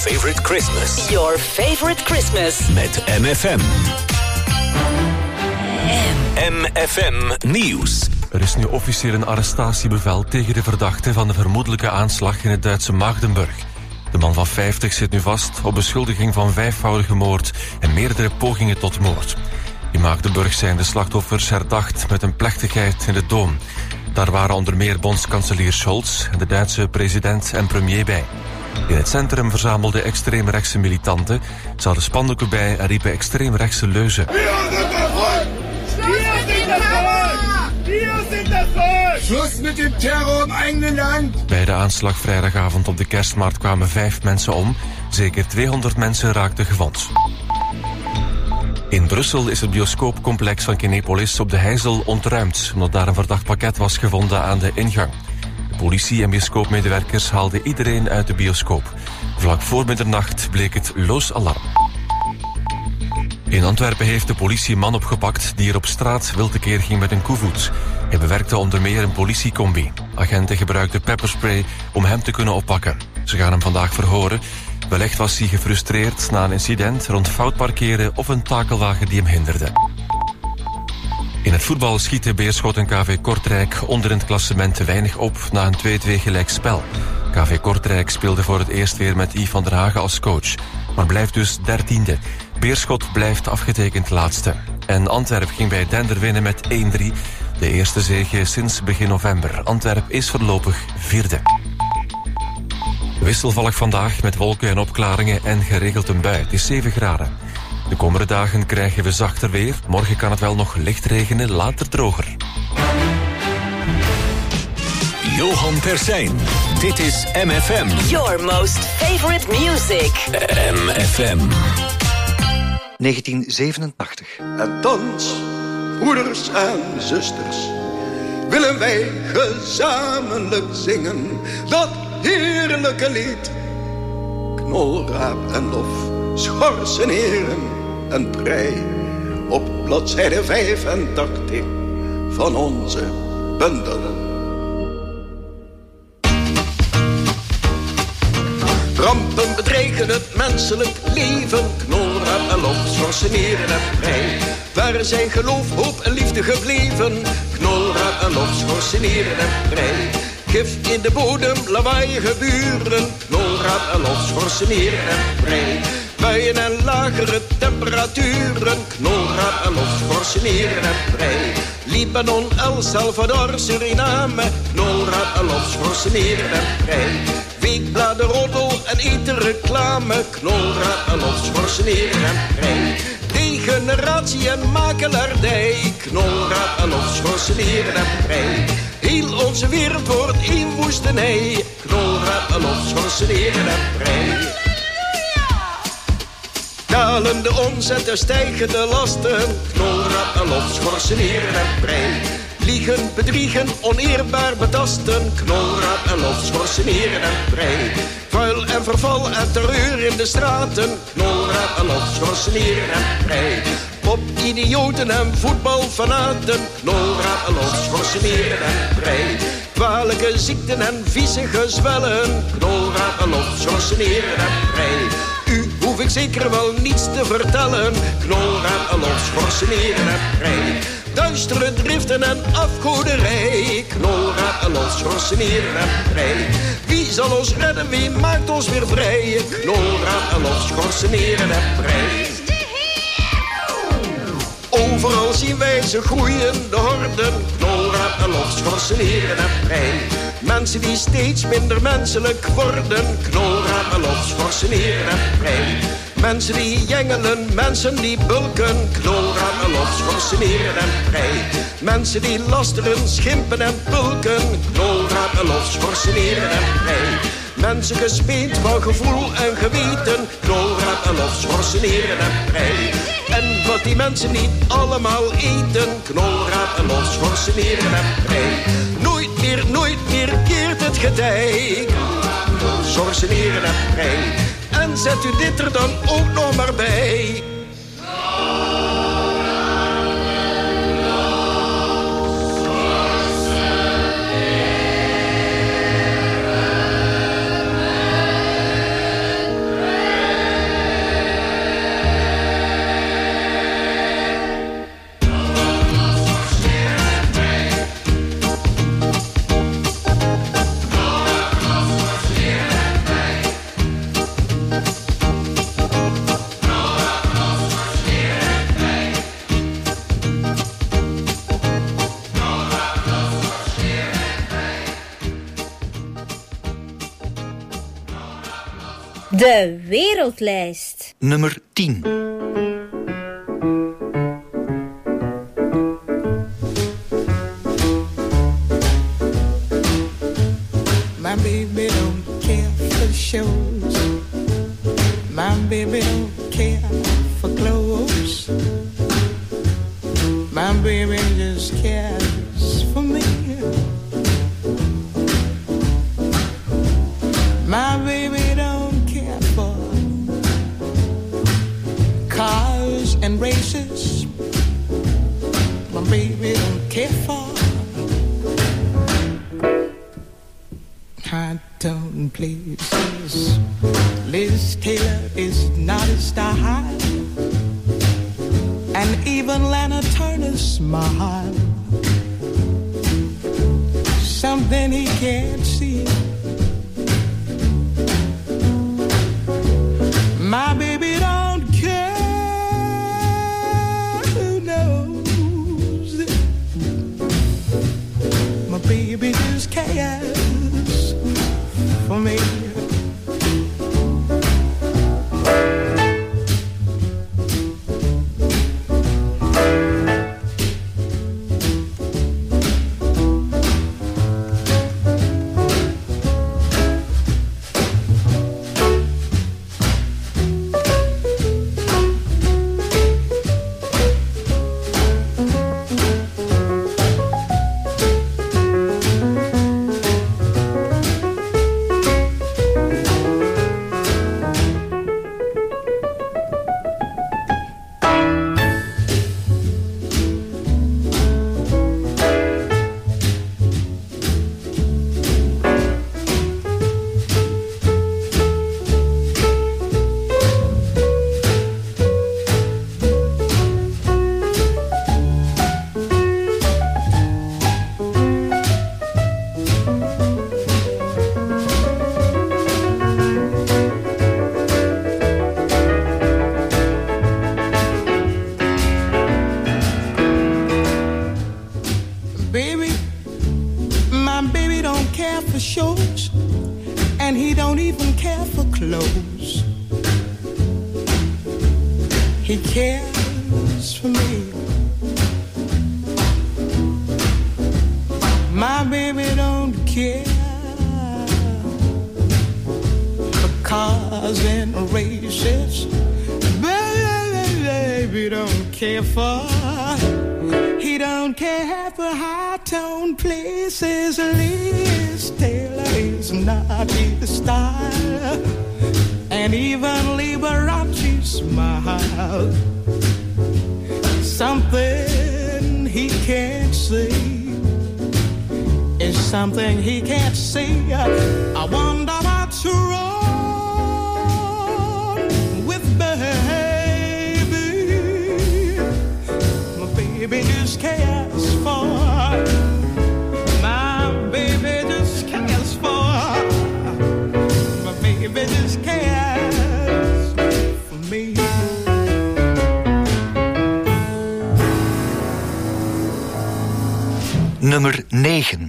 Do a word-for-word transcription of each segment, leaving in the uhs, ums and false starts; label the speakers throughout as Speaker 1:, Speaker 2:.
Speaker 1: favorite Christmas.
Speaker 2: Your favorite Christmas.
Speaker 1: Met M F M. M F M Nieuws.
Speaker 3: Er is nu officieel een arrestatiebevel tegen de verdachte van de vermoedelijke aanslag in het Duitse Magdeburg. De man van vijftig zit nu vast op beschuldiging van vijfvoudige moord en meerdere pogingen tot moord. In Magdeburg zijn de slachtoffers herdacht met een plechtigheid in de Dom. Daar waren onder meer bondskanselier Scholz en de Duitse president en premier bij. In het centrum verzamelden extreemrechtse militanten. Ze hadden spandoeken bij en riepen extreemrechtse leuzen.
Speaker 4: Schluss met de terror im eigenen land.
Speaker 3: Bij de aanslag vrijdagavond op de kerstmarkt kwamen vijf mensen om. Zeker tweehonderd mensen raakten gewond. In Brussel is het bioscoopcomplex van Kinepolis op de Heijzel ontruimd, omdat daar een verdacht pakket was gevonden aan de ingang. De politie en bioscoopmedewerkers haalden iedereen uit de bioscoop. Vlak voor middernacht bleek het loos alarm. In Antwerpen heeft de politie een man opgepakt die er op straat wild tekeer ging met een koevoet. Hij bewerkte onder meer een politiecombi. Agenten gebruikten pepperspray om hem te kunnen oppakken. Ze gaan hem vandaag verhoren. Wellicht was hij gefrustreerd na een incident rond fout parkeren of een takelwagen die hem hinderde. In het voetbal schieten Beerschot en K V Kortrijk onder in het klassement te weinig op na een twee-twee gelijkspel. K V Kortrijk speelde voor het eerst weer met Yves van der Hagen als coach, maar blijft dus dertiende. Beerschot blijft afgetekend laatste. En Antwerp ging bij Dender winnen met één drie. De eerste zege sinds begin november. Antwerp is voorlopig vierde. Wisselvallig vandaag met wolken en opklaringen en geregeld een bui. Het is zeven graden. De komende dagen krijgen we zachter weer. Morgen kan het wel nog licht regenen, later droger.
Speaker 1: Johan Persijn. Dit is M F M.
Speaker 2: Your most favorite music.
Speaker 1: M F M.
Speaker 5: negentien zevenentachtig.
Speaker 6: En thans, broeders en zusters, willen wij gezamenlijk zingen dat heerlijke lied. Knolraap en lof, schorsen heren en prei, op bladzijde vijfentachtig van onze bundel. Rampen bedreigen het menselijk leven, knolraap en lof, schorsen heren en prei. Waar zijn geloof, hoop en liefde gebleven, knolraap en lof, schorsen heren en prei. Gif in de bodem, lawaaiige buren, knolraap en lof, schorsen heren en prei. Buien en lagere temperaturen, knolraap en lof, schorsen heren en prei. Libanon, El Salvador, Suriname, knolraap en lof, schorsen heren en prei. Weekbladen, roddel en etenreclame, knolraap en lof, schorsen heren en prei. Degeneratie en makelaardij, knolraap en lof, schorsen heren en prei. Heel onze wereld wordt één woestenij, knolraap en lof, schorsen heren en prei. Dalende omzet en stijgende lasten, knolraap en lof, schorsen heren en prei. Liegen, bedriegen, oneerbaar betasten, knolraap en lof, schorsen heren en prei. Vuil en verval en terreur in de straten, knolraap en lof, schorsen heren en prei. Pop-idioten en voetbalfanaten, knolraap en lof, schorsen heren en prei. Kwalijke ziekten en vieze gezwellen, knolraap en lof, schorsen heren en prei. U hoef ik zeker wel niets te vertellen, knolraap en lof, schorsen heren en prei. Duistere driften en afgoderij, knolraap en lof, schorsen heren en prei. Wie zal ons redden, wie maakt ons weer vrij, knolraap en lof, schorsen heren en prei. Overal zien wij ze groeien, de horden, knolraap en lof, schorsen heren en prei. Mensen die steeds minder menselijk worden, knolraap en lof, schorsen heren en prei. Mensen die jengelen, mensen die bulken, knolraap en lof, schorsen heren en prei. Mensen die lasteren, schimpen en pulken, knolraap en lof, schorsen heren en prei. Mensen gespeend van gevoel en geweten, knolraap en lof, schorsen heren en prei. En wat die mensen niet allemaal eten, knolraap en lof, schorsen heren en prei. Nooit meer, nooit meer keert het getij, schorsen heren en prei. En zet u dit er dan ook nog maar bij.
Speaker 7: De wereldlijst.
Speaker 5: Nummer tien.
Speaker 8: My baby don't care for shows. My baby don't care for clothes. My baby just cares for me. My baby don't care for cars and races. My baby don't care for high-tone places. Liz Taylor is not a style, and even Lana Turner's smile, something he can't see. My baby don't care, who knows it? My baby just cares for me. Something he can't see. I wonder what's wrong with baby. My baby just cares for. My baby just cares for. My baby just cares for me.
Speaker 5: Nummer negen.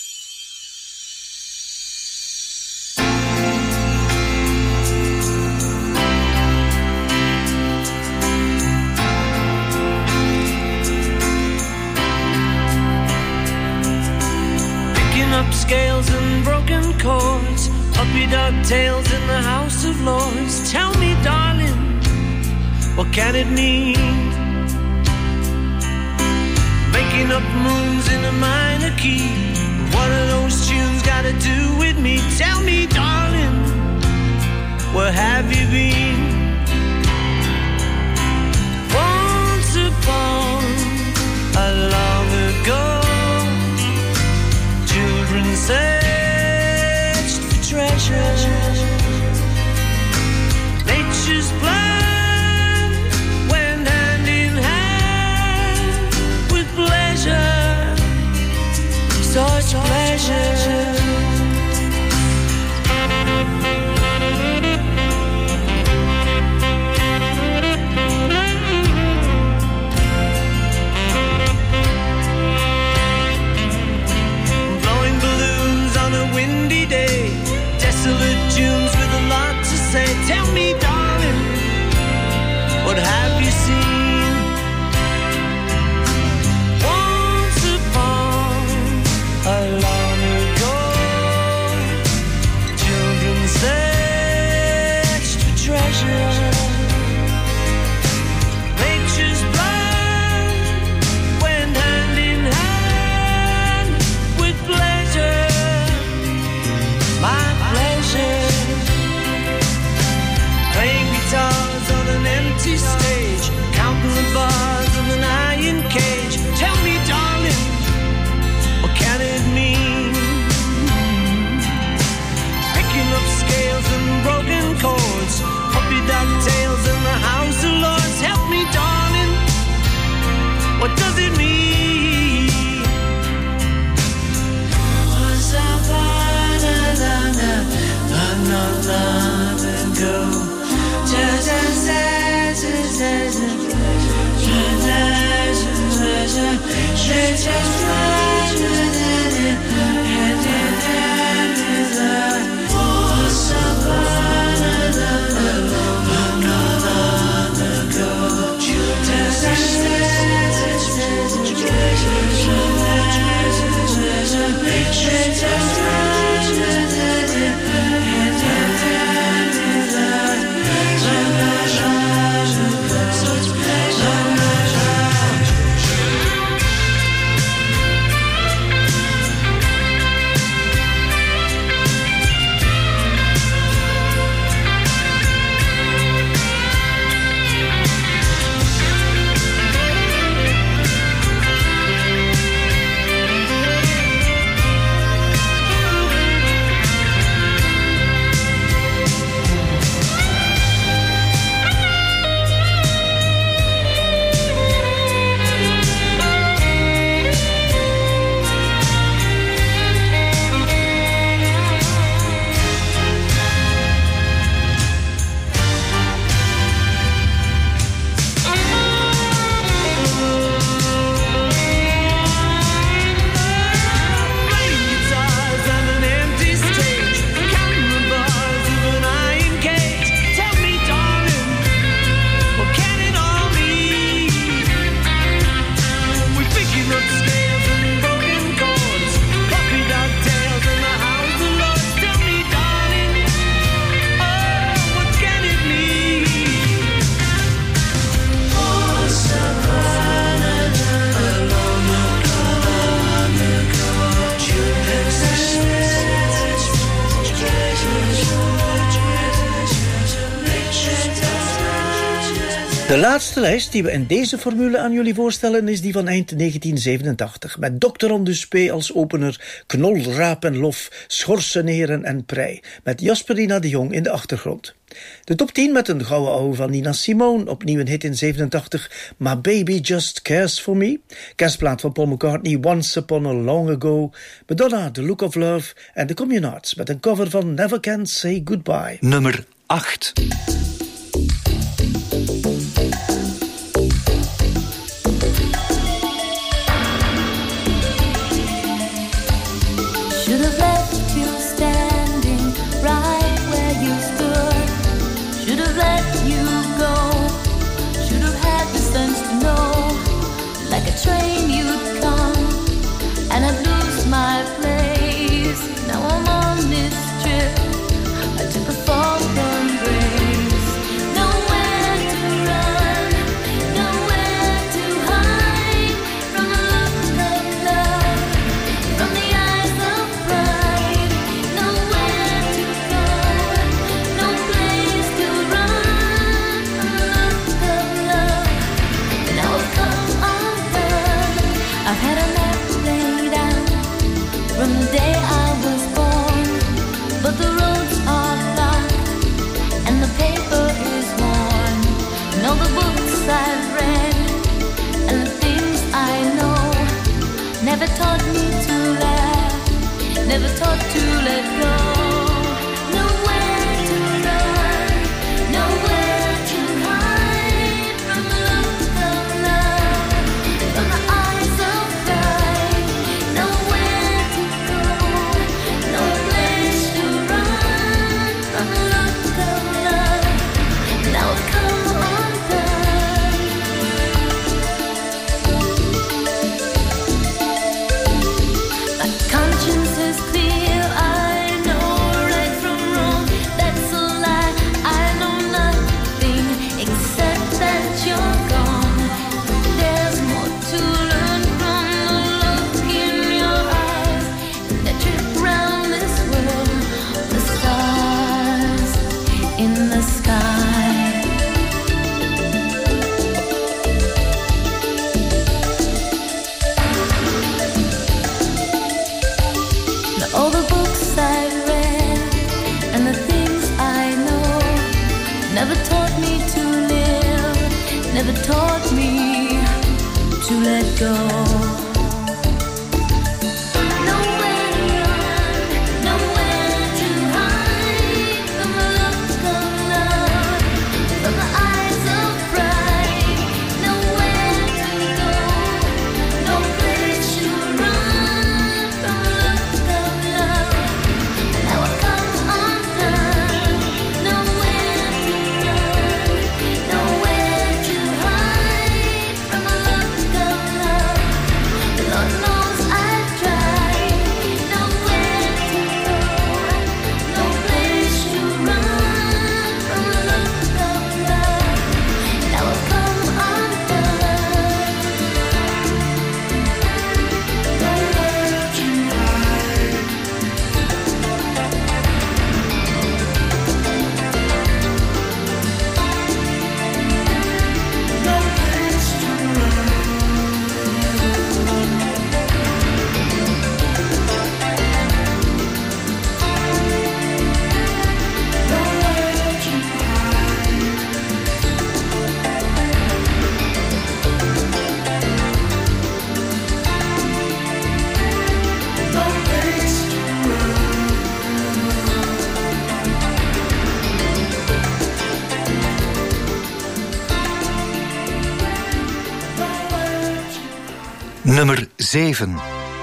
Speaker 9: Scales and broken chords, uppy ducktails in the House of Lords. Tell me, darling, what can it mean? Making up moons in a minor key. What are those tunes got to do with me? Tell me, darling, where have you been? Once upon a long ago, children searched for treasure. Nature's plan went hand in hand with pleasure, such pleasure. Windy day, desolate tunes with a lot to say.
Speaker 10: De laatste lijst die we in deze formule aan jullie voorstellen is die van eind negentien zevenentachtig. Met dokter Andus P. als opener, Knol, Raap en Lof, Schorsen, Heren en Prei. Met Jasperina de Jong in de achtergrond. De top tien met een gouden ouwe van Nina Simone, opnieuw een hit in zevenentachtig. My Baby Just Cares For Me. Kerstplaat van Paul McCartney, Once Upon a Long Ago. Madonna, The Look of Love. En de Communards met een cover van Never Can Say Goodbye.
Speaker 5: Nummer acht.
Speaker 11: Train you'd come and I'd lose my place. Now I'm on this trip. I took a fall from grace. Nowhere to run, nowhere to hide from the look of love, from the eyes of pride. Nowhere to go, no place to run from the look of love. And now I've come on. I've had a map laid out from the day I was born, but the roads are blocked and the paper is worn. And all the books I've read and the things I know never taught me to laugh, never taught to let go. Nowhere to run, nowhere to hide from the look of love, from the eyes of pride. Nowhere to go, no place to run from the look of love. Now I've come undone. My conscience is clear. I know right from wrong. That's a lie. I know nothing except that you're gone. There's more to learn from the look in your eyes. That trip round this world, the stars in the sky. Now all the books I've read and the things I know never taught me to live, never taught me to let go. Nowhere to run, nowhere to hide from the look of love, from the eyes of pride. Nowhere to go, no place
Speaker 5: Nummer zeven.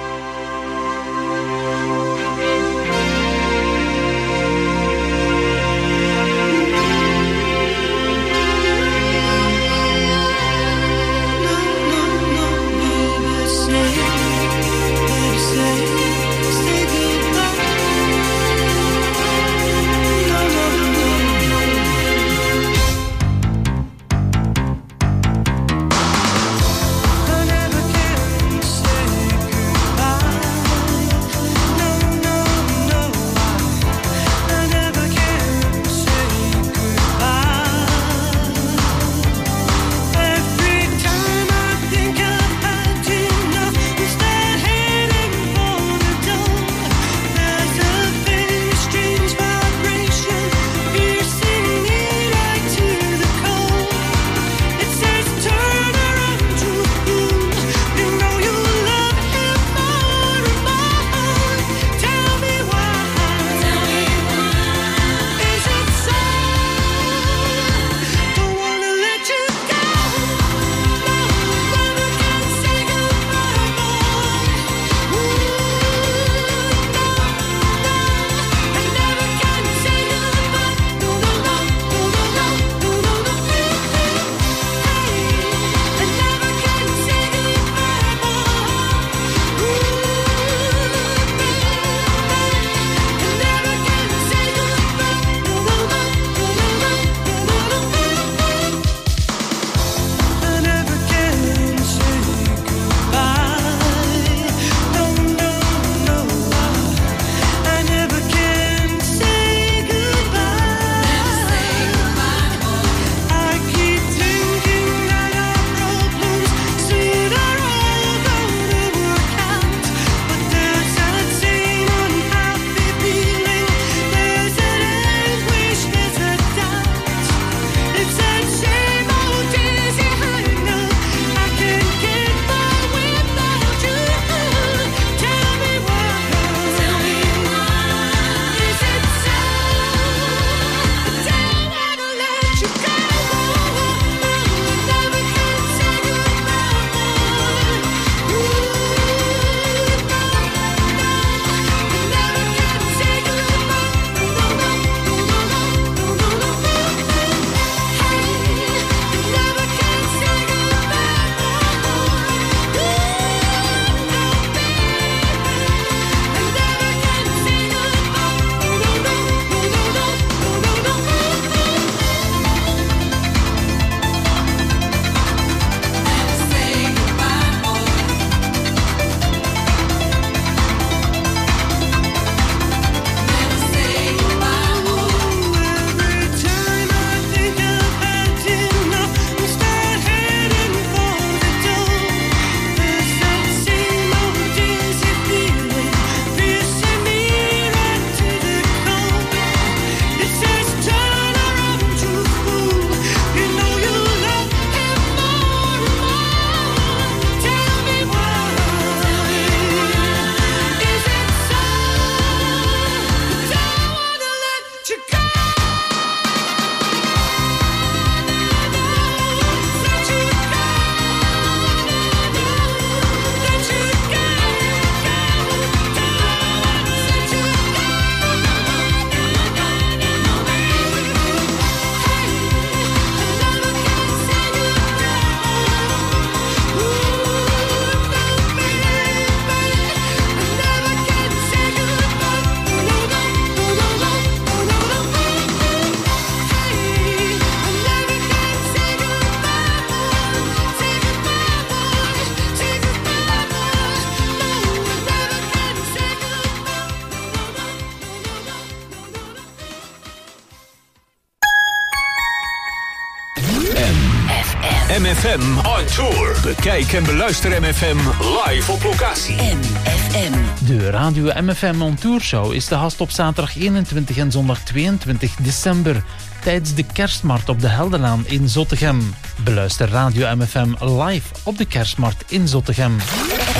Speaker 1: M F M on tour. Bekijk en beluister M F M live op locatie.
Speaker 2: M F M.
Speaker 12: De Radio M F M on Tour Show is de gast op zaterdag eenentwintig en zondag tweeëntwintig december tijdens de kerstmarkt op de Heldenlaan in Zottegem. Beluister Radio M F M live op de kerstmarkt in Zottegem.
Speaker 2: M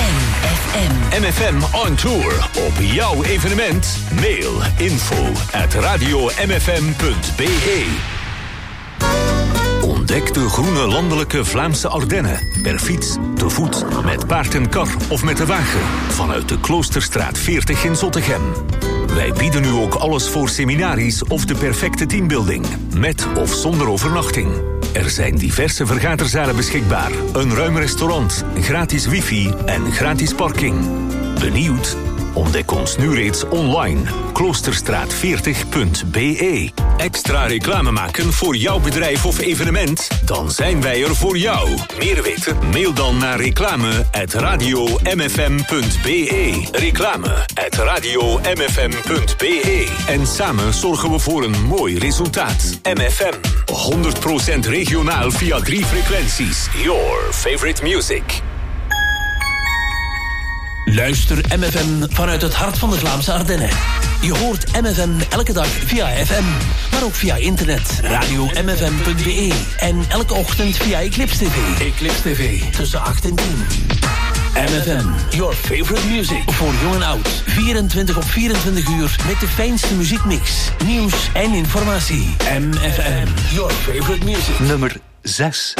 Speaker 2: F M.
Speaker 1: M F M on tour op jouw evenement. Mail info at radio m f m punt b e. Ontdek de groene landelijke Vlaamse Ardennen. Per fiets, te voet, met paard en kar of met de wagen. Vanuit de Kloosterstraat veertig in Zottegem. Wij bieden nu ook alles voor seminaries of de perfecte teambuilding. Met of zonder overnachting. Er zijn diverse vergaderzalen beschikbaar. Een ruim restaurant, gratis wifi en gratis parking. Benieuwd? Ontdek ons nu reeds online. kloosterstraat veertig punt b e. Extra reclame maken voor jouw bedrijf of evenement? Dan zijn wij er voor jou. Meer weten? Mail dan naar reclame at radio m f m punt b e. Reclame at radio m f m punt b e. En samen zorgen we voor een mooi resultaat. M F M. honderd procent regionaal via drie frequenties. Your favorite music.
Speaker 13: Luister M F M vanuit het hart van de Vlaamse Ardennen. Je hoort M F M elke dag via F M, maar ook via internet, radio m f m punt b e en elke ochtend via Eclipse T V. Eclipse T V, tussen acht en tien. M F M, your favorite music. Voor jong en oud, vierentwintig op vierentwintig uur met de fijnste muziekmix, nieuws en informatie. M F M, your favorite music.
Speaker 5: Nummer zes.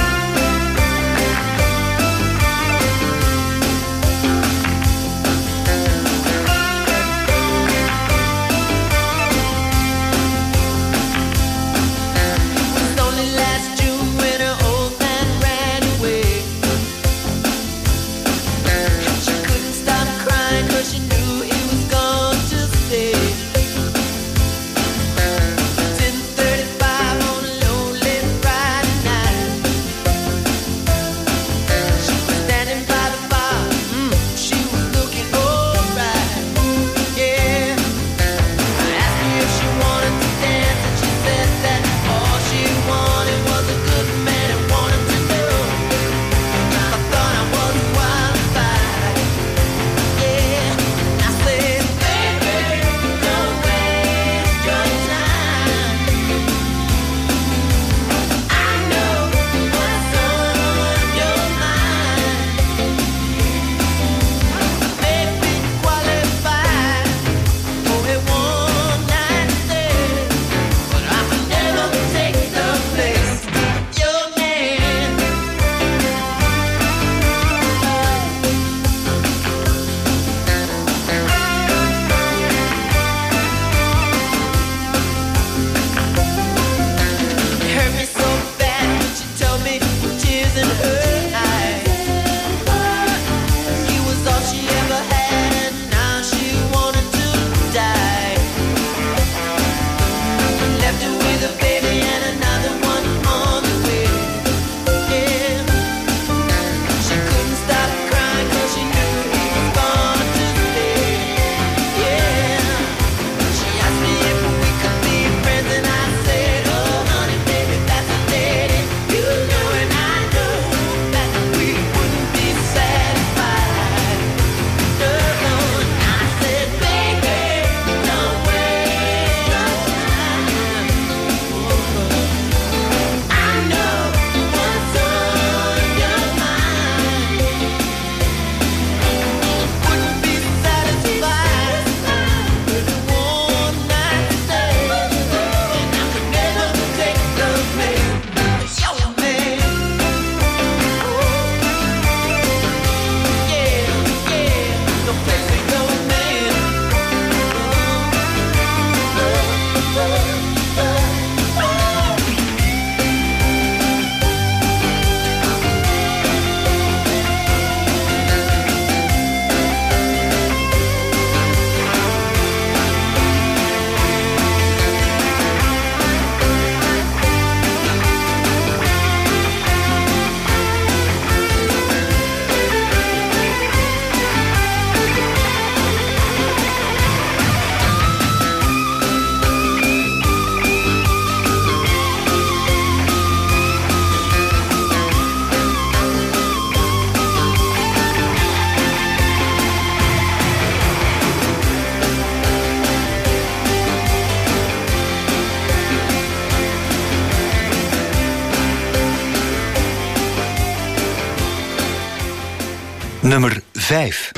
Speaker 5: Nummer vijf.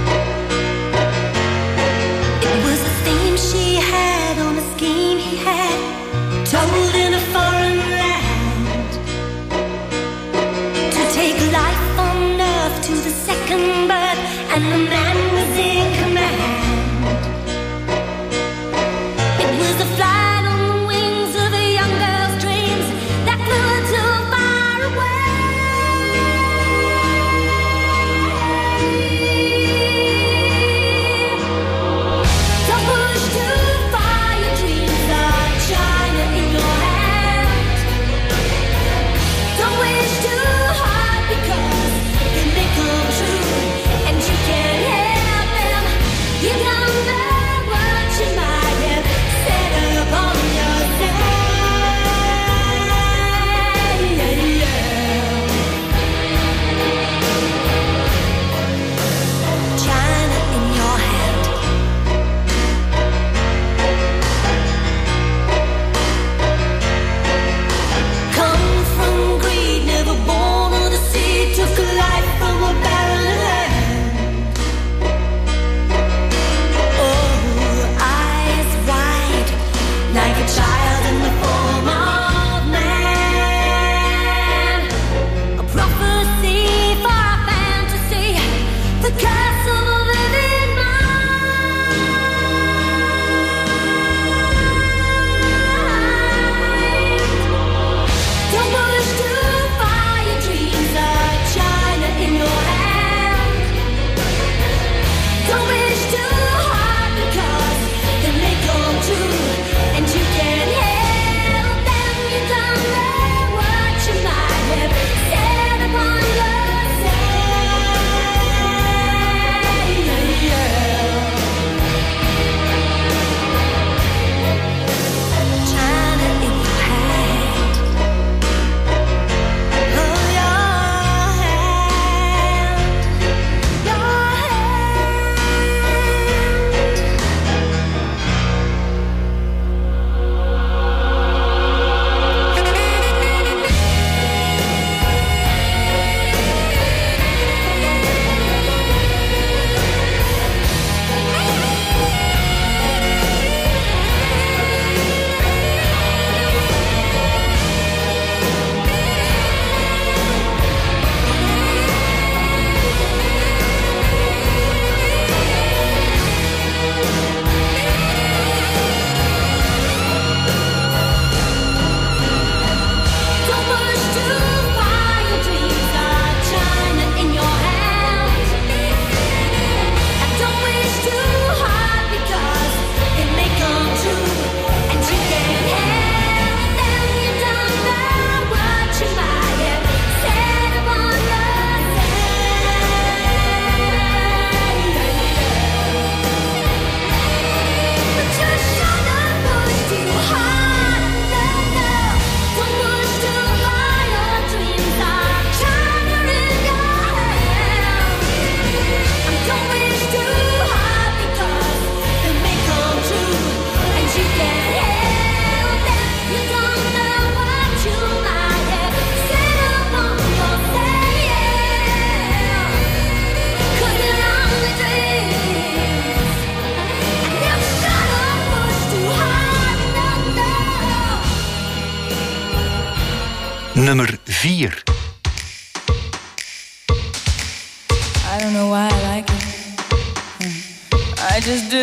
Speaker 11: It was a theme she had on a scheme he had. to the second birth, and the man was in command. It was a flight on the wings of a young girl's dreams that flew too far away. Don't push too far, your dreams are China in your hand. Don't wish too hard because they may come true, and you can't help them. You don't know what you might have set upon yourself. China in your hand. Come from greed, never born of the sea, took a life from a barren land. Oh, eyes wide, like a child in the form of man. A prophecy for a fantasy, the curse of a living mind. Don't push too far, your dreams are China in your hand. Don't wish too hard because they may come true, and you can't help them. You don't know what you might have set upon yourself. China in your hand. Oh, your hand. Your Don't push too far, your dreams are China in your hand. And don't wish too hard because it may come true, and you can't help them. You don't know what you might have set upon yourself. But just shouldn't push too hard. No, no. Don't push too far, your dreams are China in your hand. And don't wish too hard because they may come true, and you can't help them. You don't know what you might have set upon yourself. Could it only dreams? And you shouldn't push too hard, no, no.
Speaker 5: Nummer vier.
Speaker 14: I don't know why I like it. I just do.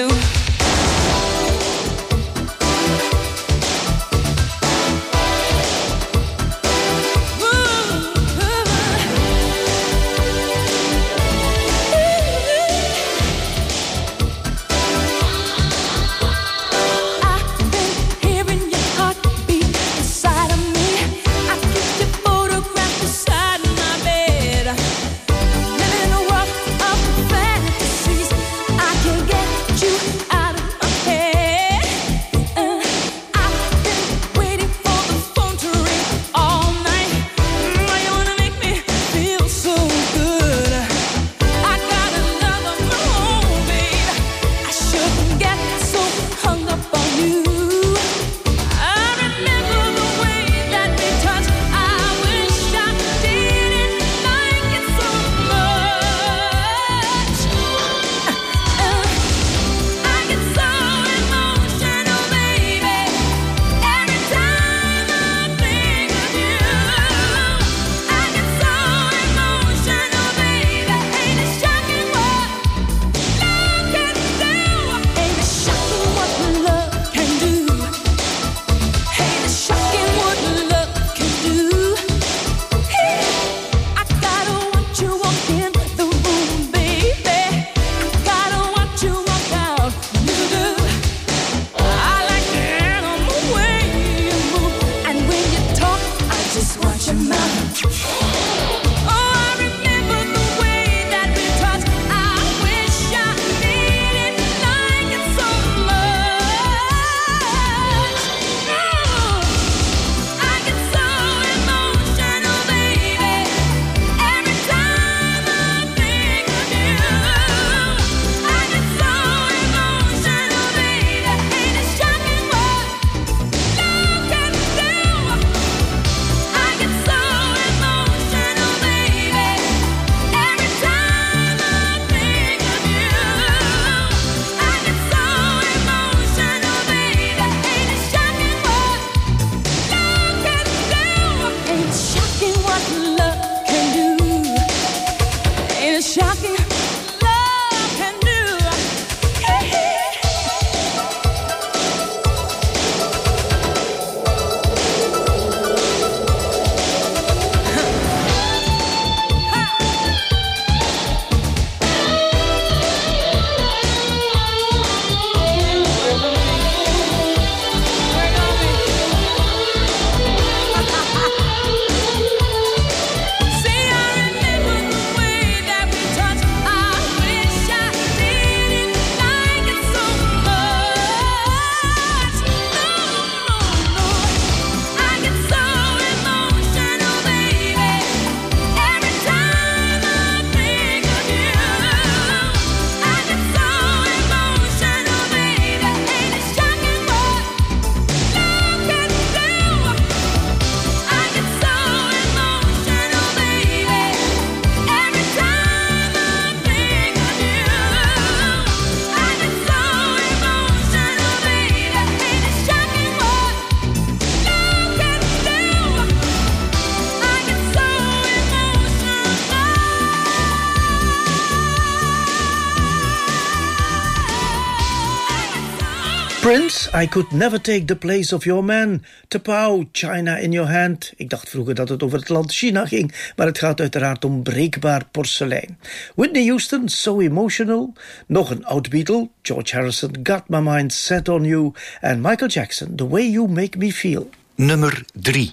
Speaker 14: I've been hearing your heartbeat inside of me. I keep your photograph beside my bed. Living a world of fantasies. I can get you love can do. Ain't it shocking? Love can do.
Speaker 10: Prince, I could never take the place of your man. T'Pau, China in your hand. Ik dacht vroeger dat het over het land China ging, maar het gaat uiteraard om breekbaar porselein. Whitney Houston, So Emotional. Nog een oud Beatle, George Harrison, Got My Mind Set On You. En Michael Jackson, The Way You Make Me Feel.
Speaker 5: Nummer drie.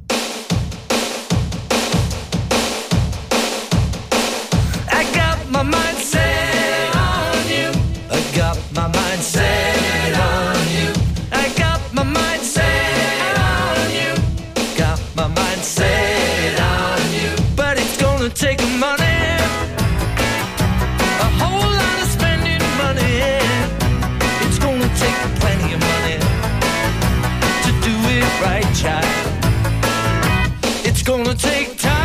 Speaker 9: I got my mind set on you. I got my mind set on you. I got my mind set on you. Got my mind set on you. But it's gonna take money, a whole lot of spending money. It's gonna take plenty of money to do it right, child. It's gonna take time.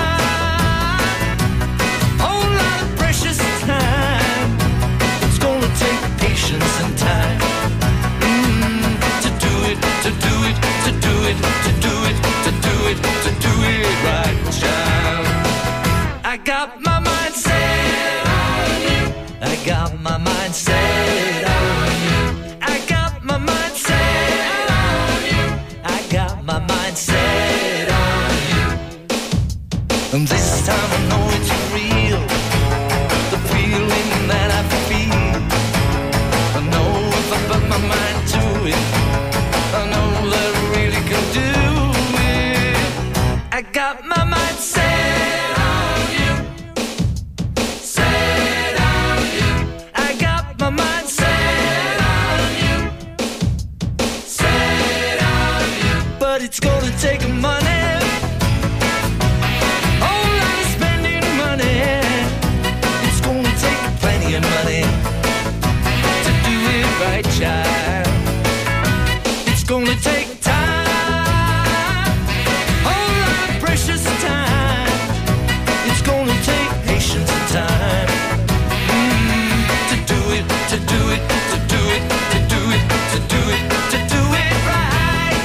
Speaker 9: And time mm, to do it, to do it, to do it, to do it, to do it, to do it right, child. I got my mind set on you. I got my mind set on you. I got my mind set on you. I got my mind set on you. And this time I know it's real, the feeling that I feel. I know if I put my mind to it, I know that I really can do it. I got my mind set on you, set on you. I got my mind set on you, set on you. But it's gonna take money, whole lot of spending money. It's gonna take plenty of money. Right, child. It's gonna take time, whole lot of precious time. It's gonna take patience and time mm, to do it, to do it, to do it, to do it, to do it, to do it right.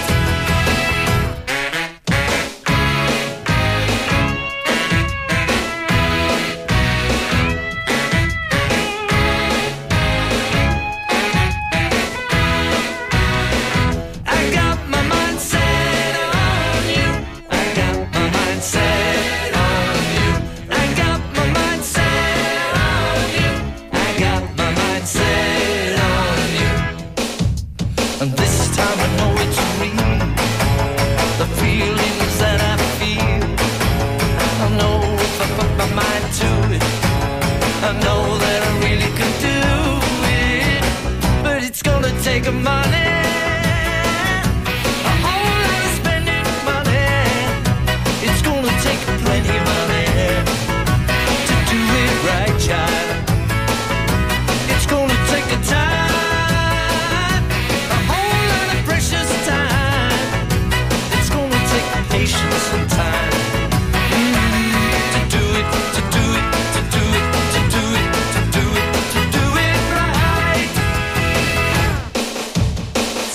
Speaker 9: Take money, a whole lot of spending money. It's gonna take plenty of money to do it right, child. It's gonna take a time, a whole lot of precious time. It's gonna take patience and time mm, to do it, to do it, to do it, to do it, to do it, to do it right.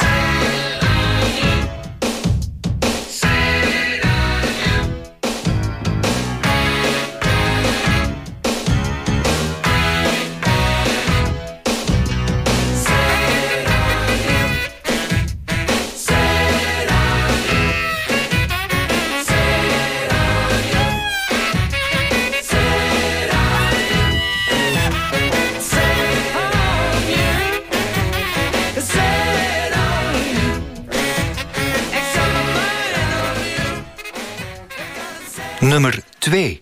Speaker 5: twee.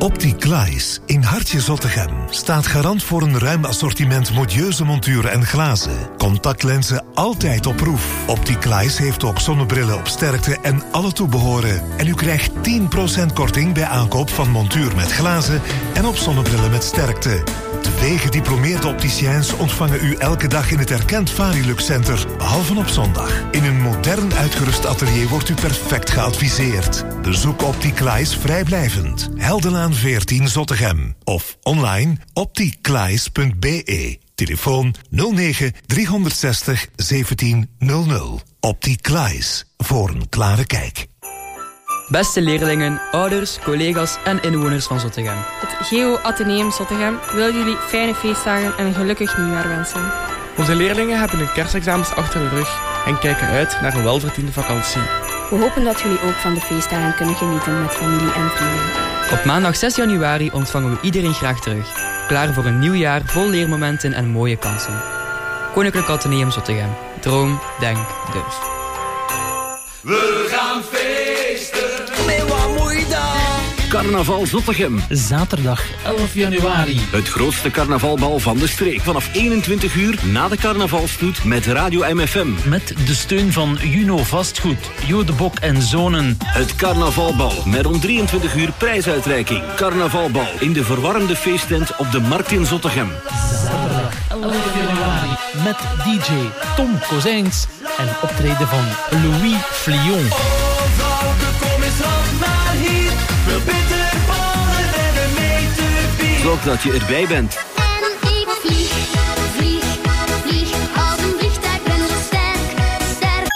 Speaker 15: Opticlies in Hartje Zottegem staat garant voor een ruim assortiment modieuze monturen en glazen. Contactlenzen altijd op proef. Opticlies heeft ook zonnebrillen op sterkte en alle toebehoren. En u krijgt tien procent korting bij aankoop van montuur met glazen en op zonnebrillen met sterkte. Twee gediplomeerde opticiens ontvangen u elke dag in het erkend Varilux Center, behalve op zondag. In een modern uitgerust atelier wordt u perfect geadviseerd. Bezoek Opticlies vrijblijvend. Heldenlaan veertien Zottegem. Of online opticlies punt b e. Telefoon nul negen driehonderdzestig zeventien nul nul. Opticlies. Voor een klare kijk.
Speaker 16: Beste leerlingen, ouders, collega's en inwoners van Zottegem.
Speaker 17: Het Geo Atheneum Zottegem wil jullie fijne feestdagen en een gelukkig nieuwjaar wensen.
Speaker 18: Onze leerlingen hebben hun kerstexamens achter de rug en kijken uit naar een welverdiende vakantie.
Speaker 17: We hopen dat jullie ook van de feestdagen kunnen genieten met familie en vrienden.
Speaker 16: Op maandag zes januari ontvangen we iedereen graag terug. Klaar voor een nieuw jaar vol leermomenten en mooie kansen. Koninklijk Atheneum Zottegem. Droom, denk, durf.
Speaker 9: We gaan feesten. Met wat moet dan?
Speaker 19: Carnaval Zottegem.
Speaker 12: Zaterdag elf januari.
Speaker 19: Het grootste carnavalbal van de streek. Vanaf eenentwintig uur na de carnavalstoet met Radio M F M.
Speaker 12: Met de steun van Juno Vastgoed, Jo de Bok en Zonen.
Speaker 19: Het carnavalbal met om drieëntwintig uur prijsuitreiking. Carnavalbal in de verwarmde feesttent op de Markt in Zottegem.
Speaker 12: Zaterdag elf januari. Met D J Tom Kozijns en optreden van Louis Flion.
Speaker 9: Oh, vrouwke, kom eens af naar hier. Veel beter ballen en een meter bier.
Speaker 19: Zorg dat je erbij bent.
Speaker 11: En ik vlieg, vlieg, vlieg. Als een vliegtuig ben ik sterk, sterk.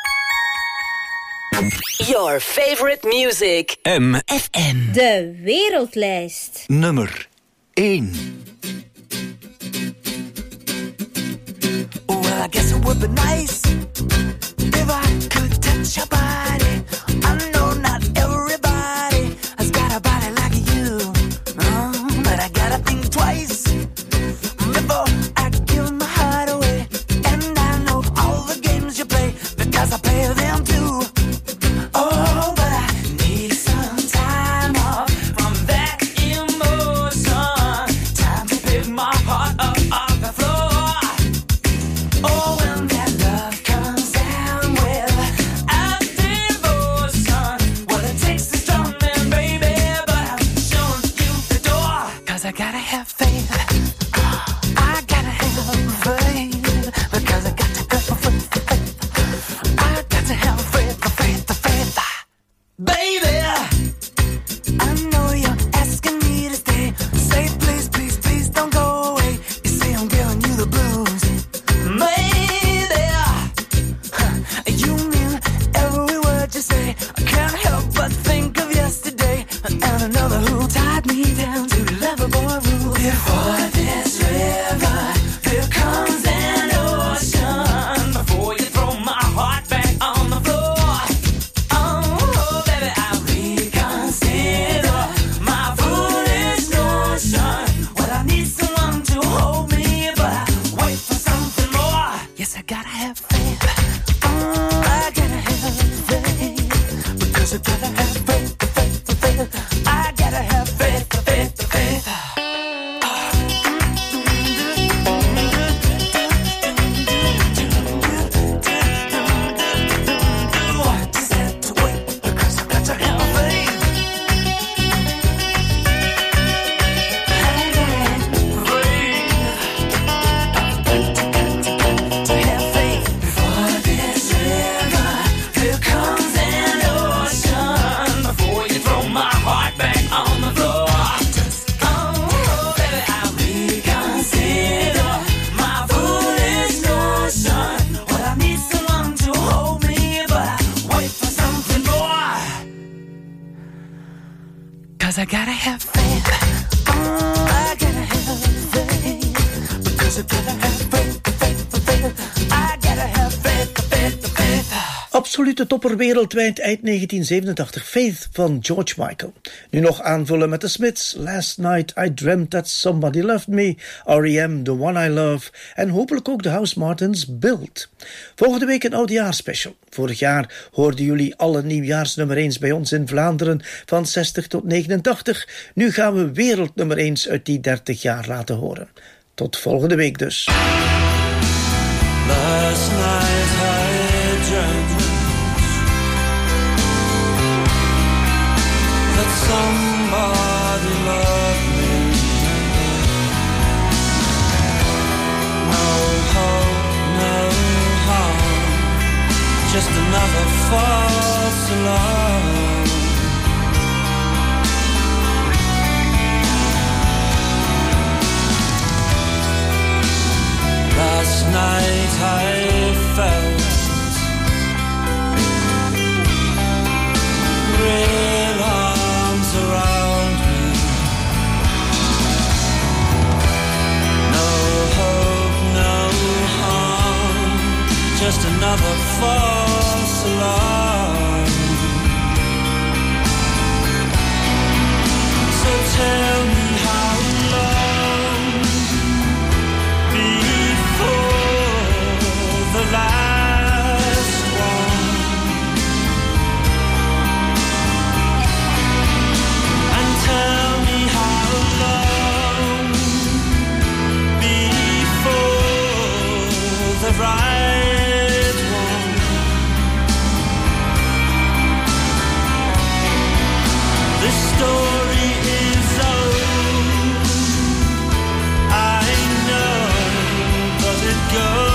Speaker 2: Your favorite music.
Speaker 1: M
Speaker 2: F M.
Speaker 7: De wereldlijst.
Speaker 5: Nummer één.
Speaker 9: Well, I guess it would be nice if I could touch your body. I know not everybody has got a body like you, oh, but I gotta think twice before I give my heart away. And I know all the games you play because I play them too. Oh, but I need some time off from that emotion. Time to pick my heart up off the floor. Oh, when that love comes down with a devotion, well, it takes a strong man, baby, but I'm showing you the door. Cause I gotta have faith. I gotta have faith. Because I got to go for faith. I got to have faith, the faith, the faith. Baby, I know you're asking me to stay. Say please, please, please don't go away. You say I'm giving you the blues. Maybe you mean every word you say. I can't help but think of yesterday and another who tied me down to Loverboy rules. Before this river, there comes an ocean. Before you throw my heart back on the floor. Oh, baby, I reconsider my foolish notion. Well, I need someone to hold me, but I wait for something more. Yes, I gotta have faith. Oh, I gotta have faith. Because I gotta have faith, the faith, the faith. I gotta have faith, the faith, the faith. Just have to wait because I got to have faith. I gotta have faith. To have faith. Before this river, there comes an ocean. Before you throw my heart back on the floor. Oh, baby, I reconsider my foolish notion. Well, I need someone to hold me, but I wait for something more. Cause I gotta have faith. Oh, I gotta have faith. Because I gotta have faith, the faith, the faith. I gotta have faith, the faith, the faith.
Speaker 10: Op absolute topper wereldwijd eind negentien zevenentachtig. Faith van George Michael. Nu nog aanvullen met de Smiths. Last Night I Dreamt That Somebody Loved Me. R E M, The One I Love. En hopelijk ook de House Martins, Build. Volgende week een oudejaarsspecial. Vorig jaar hoorden jullie alle nieuwjaarsnummer eens bij ons in Vlaanderen van zestig tot negenentachtig. Nu gaan we wereldnummer eens uit die dertig jaar laten horen. Tot volgende week dus.
Speaker 9: Last night I dreamt that somebody loved me. No hope, no harm, just another false alarm. Last night I felt real arms around me. No hope, no harm, just another false alarm. So tell me how long the last one, and tell me how long before the right one. This story is old, I know, but it goes.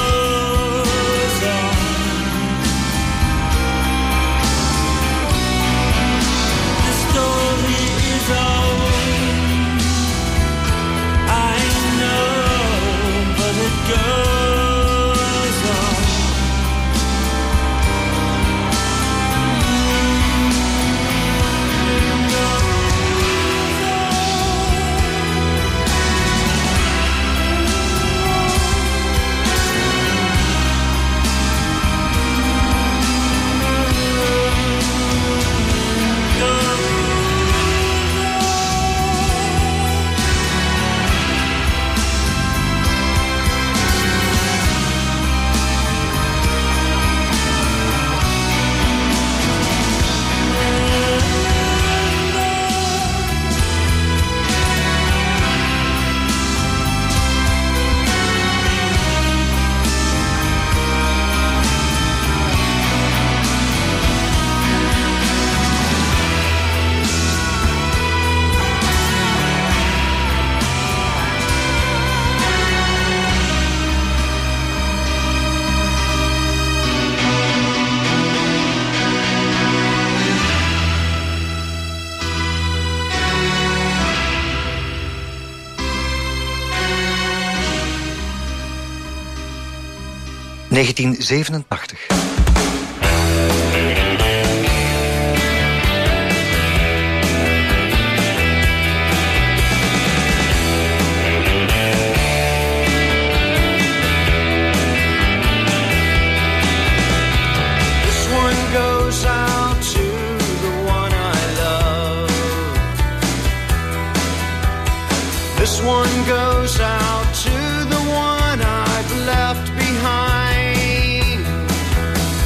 Speaker 20: negentien zevenentachtig.
Speaker 9: This one goes out to the one I've left behind.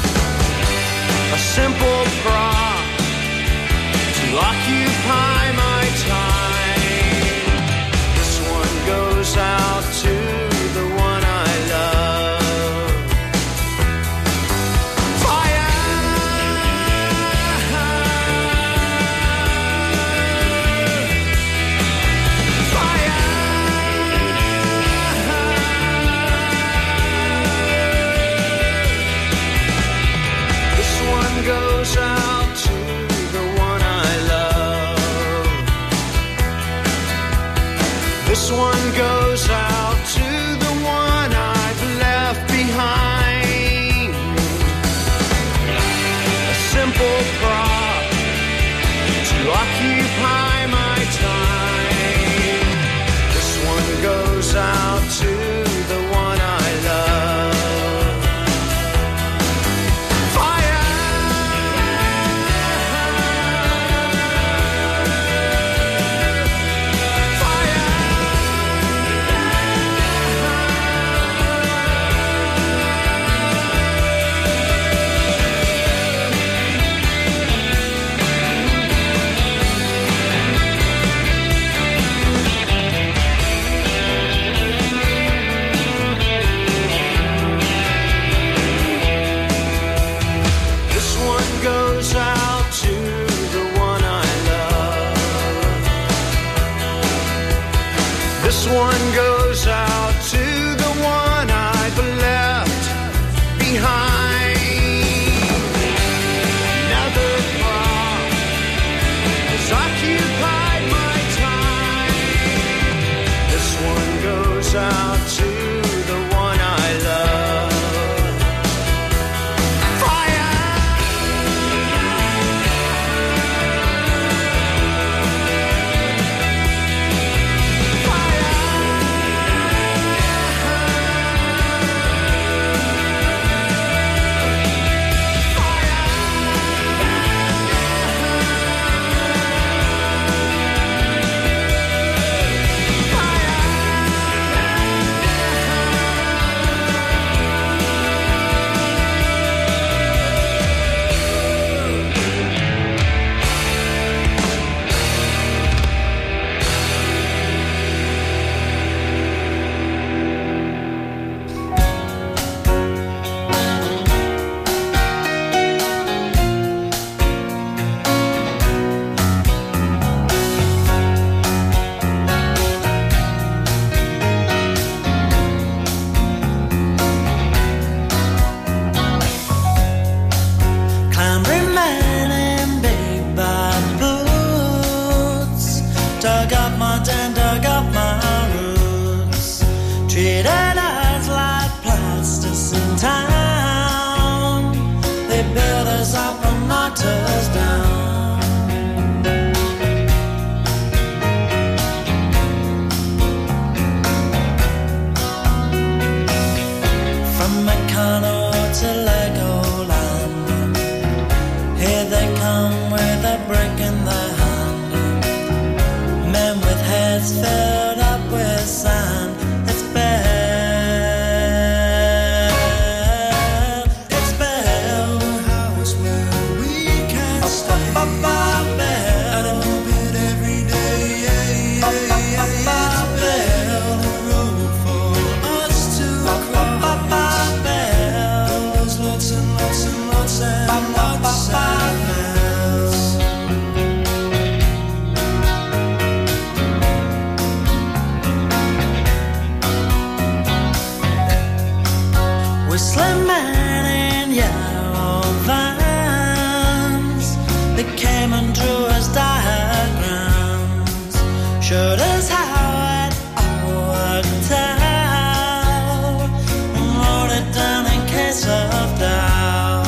Speaker 8: whistling men in yellow vans. They came and drew us diagrams, showed us how it all worked out, and wrote it down in case of doubt.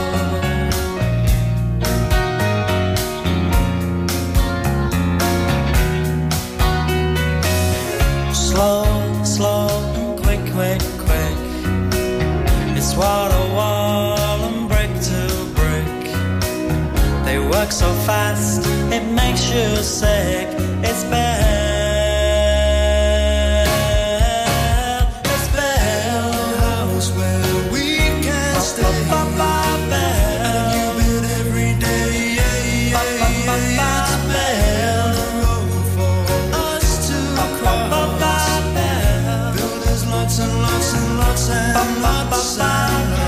Speaker 8: Slow, slow, and quick, quick, quick. It's wall to wall and brick to brick. They work so fast, it makes you sick. It's bad. It's bad. A house where we can stay. And you build every day. Yeah, yeah, yeah. It's bad. The road for us to cross. Builders lots and lots and lots and lots and lots.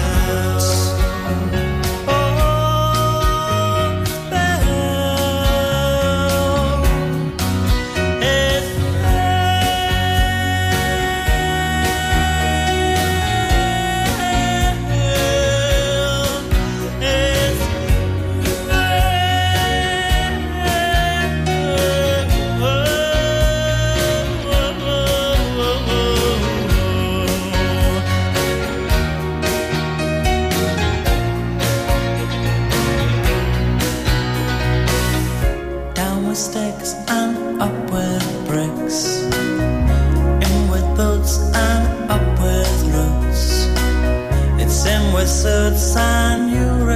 Speaker 8: Sticks and up with bricks, in with boots and up with roots. It's in with suits and you